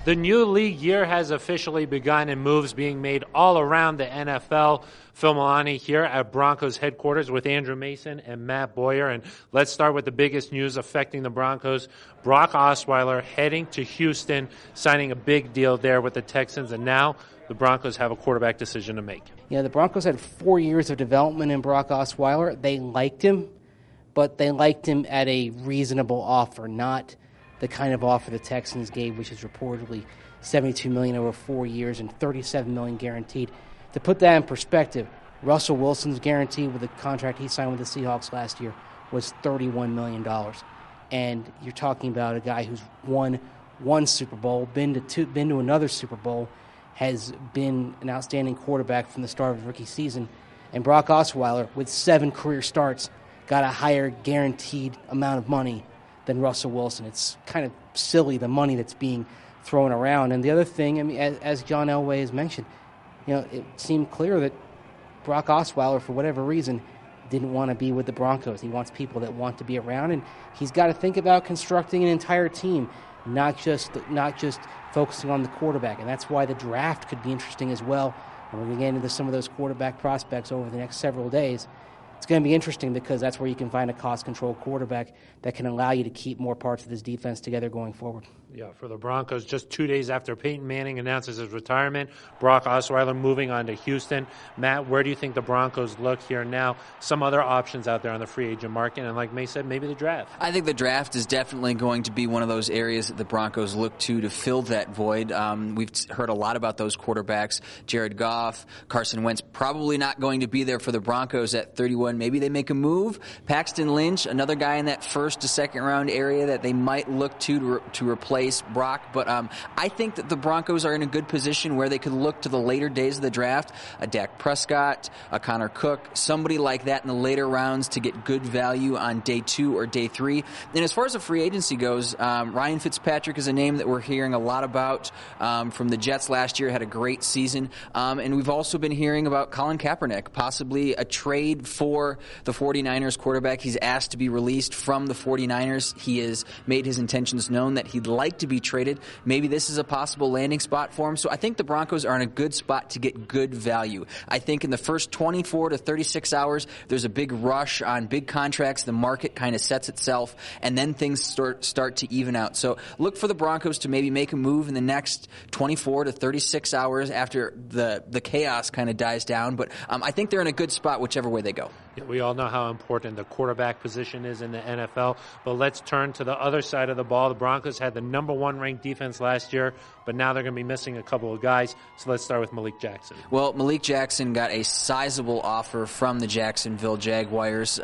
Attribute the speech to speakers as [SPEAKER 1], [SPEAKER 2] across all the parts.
[SPEAKER 1] The new league year has officially begun and moves being made all around the NFL. Phil Milani here at Broncos headquarters with Andrew Mason and Matt Boyer. And let's start with the biggest news affecting the Broncos. Brock Osweiler heading to Houston, signing a big deal there with the Texans. And now the Broncos have a quarterback decision to make.
[SPEAKER 2] Yeah, the Broncos had 4 years of development in Brock Osweiler. They liked him, but they liked him at a reasonable offer, not the kind of offer the Texans gave, which is reportedly $72 million over 4 years and $37 million guaranteed. To put that in perspective, Russell Wilson's guarantee with the contract he signed with the Seahawks last year was $31 million. And you're talking about a guy who's won one Super Bowl, been to another Super Bowl, has been an outstanding quarterback from the start of his rookie season. And Brock Osweiler, with 7 career starts, got a higher guaranteed amount of money than Russell Wilson. It's kind of silly, the money that's being thrown around. And the other thing, I mean, as John Elway has mentioned, it seemed clear that Brock Osweiler, for whatever reason, didn't want to be with the Broncos. He wants people that want to be around, and he's got to think about constructing an entire team, not just focusing on the quarterback. And that's why the draft could be interesting as well. And we're going to get into some of those quarterback prospects over the next several days. It's going to be interesting because that's where you can find a cost-controlled quarterback that can allow you to keep more parts of this defense together going forward.
[SPEAKER 1] Yeah, for the Broncos, just 2 days after Peyton Manning announces his retirement, Brock Osweiler moving on to Houston. Matt, where do you think the Broncos look here now? Some other options out there on the free agent market, and like May said, maybe the draft.
[SPEAKER 3] I think the draft is definitely going to be one of those areas that the Broncos look to fill that void. We've heard a lot about those quarterbacks. Jared Goff, Carson Wentz, probably not going to be there for the Broncos at 31. Maybe they make a move. Paxton Lynch, another guy in that first to second round area that they might look to replace Brock. But I think that the Broncos are in a good position where they could look to the later days of the draft, a Dak Prescott, a Connor Cook, somebody like that in the later rounds to get good value on day 2 or day 3. And as far as the free agency goes, Ryan Fitzpatrick is a name that we're hearing a lot about from the Jets last year, had a great season. And we've also been hearing about Colin Kaepernick, possibly a trade for the 49ers quarterback. He's asked to be released from the 49ers. He has made his intentions known that he'd like to be traded. Maybe this is a possible landing spot for him. So I think the Broncos are in a good spot to get good value. I think in the first 24 to 36 hours, there's a big rush on big contracts. The market kind of sets itself, and then things start to even out. So look for the Broncos to maybe make a move in the next 24 to 36 hours after the chaos kind of dies down. But I think they're in a good spot whichever way they go.
[SPEAKER 1] Yeah, we all know how important the quarterback position is in the NFL, but let's turn to the other side of the ball. The Broncos had the number 1 ranked defense last year, but now they're going to be missing a couple of guys. So let's start with Malik Jackson.
[SPEAKER 3] Well, Malik Jackson got a sizable offer from the Jacksonville Jaguars.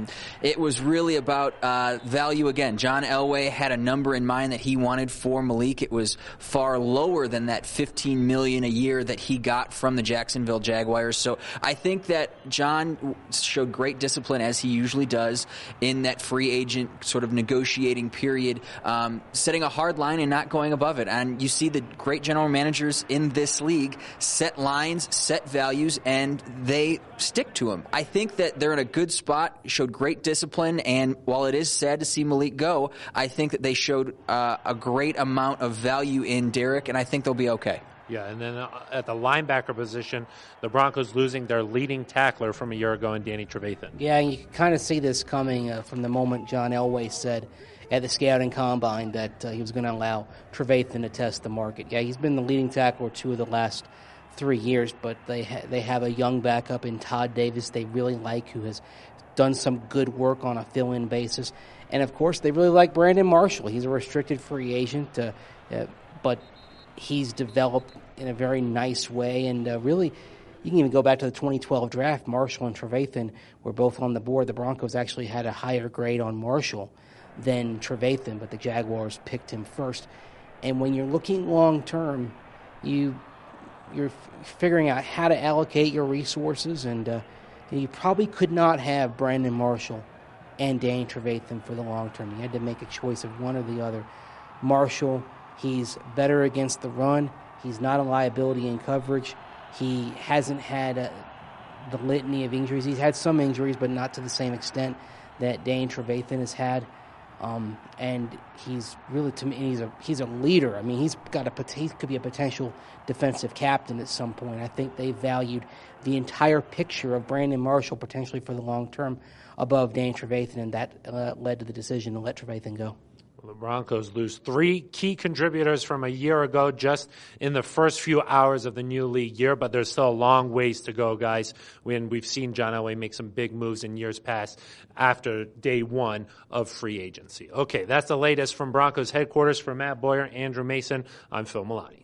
[SPEAKER 3] It was really about value again. John Elway had a number in mind that he wanted for Malik. It was far lower than that $15 million a year that he got from the Jacksonville Jaguars. So I think that John showed great discipline, as he usually does, in that free agent sort of negotiating period, setting a hard line and not going above it. And you see the great general managers in this league set lines, set values, and they stick to them. I think that they're in a good spot, showed great discipline, and while it is sad to see Malik go, I think that they showed a great amount of value in Derek, and I think they'll be okay.
[SPEAKER 1] Yeah, and then at the linebacker position, the Broncos losing their leading tackler from a year ago in Danny Trevathan.
[SPEAKER 2] Yeah, and you can kind of see this coming from the moment John Elway said at the scouting combine that he was going to allow Trevathan to test the market. Yeah, he's been the leading tackler 2 of the last 3 years, but they have a young backup in Todd Davis they really like, who has done some good work on a fill-in basis. And, of course, they really like Brandon Marshall. He's a restricted free agent, but he's developed in a very nice way, and really, you can even go back to the 2012 draft. Marshall and Trevathan were both on the board. The Broncos actually had a higher grade on Marshall than Trevathan, but the Jaguars picked him first. And when you're looking long-term, you're figuring out how to allocate your resources, and you probably could not have Brandon Marshall and Danny Trevathan for the long term. You had to make a choice of one or the other. Marshall, he's better against the run. He's not a liability in coverage. He hasn't had the litany of injuries. He's had some injuries, but not to the same extent that Danny Trevathan has had. And he's really, to me, he's a leader. I mean, he could be a potential defensive captain at some point. I think they valued the entire picture of Brandon Marshall potentially for the long term above Danny Trevathan, and that led to the decision to let Trevathan go.
[SPEAKER 1] The Broncos lose 3 key contributors from a year ago just in the first few hours of the new league year, but there's still a long ways to go, guys. We've seen John Elway make some big moves in years past after day one of free agency. Okay, that's the latest from Broncos headquarters. For Matt Boyer, Andrew Mason, I'm Phil Milani.